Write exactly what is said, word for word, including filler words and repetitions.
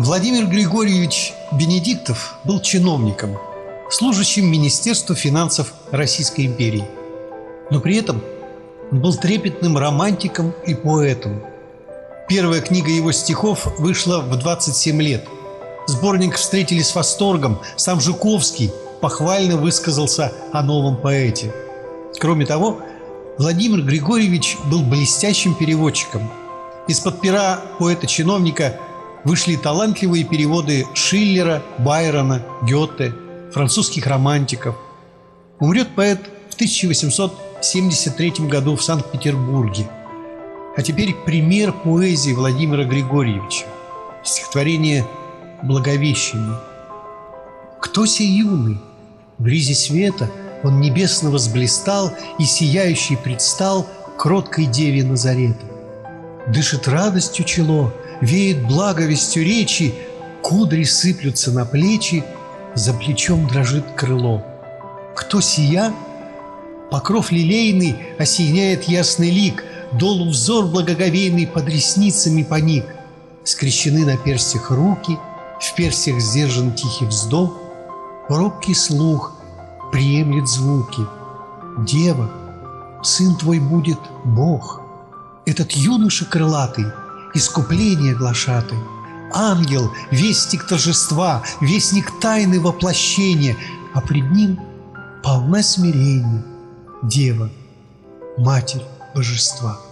Владимир Григорьевич Бенедиктов был чиновником, служащим Министерства финансов Российской империи. Но при этом он был трепетным романтиком и поэтом. Первая книга его стихов вышла в двадцать семь лет. Сборник встретили с восторгом. Сам Жуковский похвально высказался о новом поэте. Кроме того, Владимир Григорьевич был блестящим переводчиком. Из-под пера поэта-чиновника вышли талантливые переводы Шиллера, Байрона, Гёте, французских романтиков. Умрет поэт в тысяча восемьсот семьдесят третьем году в Санкт-Петербурге. А теперь пример поэзии Владимира Григорьевича. Стихотворение «Благовещение». «Кто сей юный? В ризе света он небесно возблистал и сияющий предстал кроткой деве Назарета. Дышит радостью чело, веет благовестью речи, кудри сыплются на плечи, за плечом дрожит крыло. Кто сия? Покров лилейный осеняет ясный лик, долу взор благоговейный под ресницами поник. Скрещены на перстях руки, в перстях сдержан тихий вздох, робкий слух приемлет звуки. Дева, сын твой будет Бог. Этот юноша крылатый, искупление глашатый, ангел, вестник торжества, вестник тайны воплощения, а пред ним полна смирения, дева, матерь божества».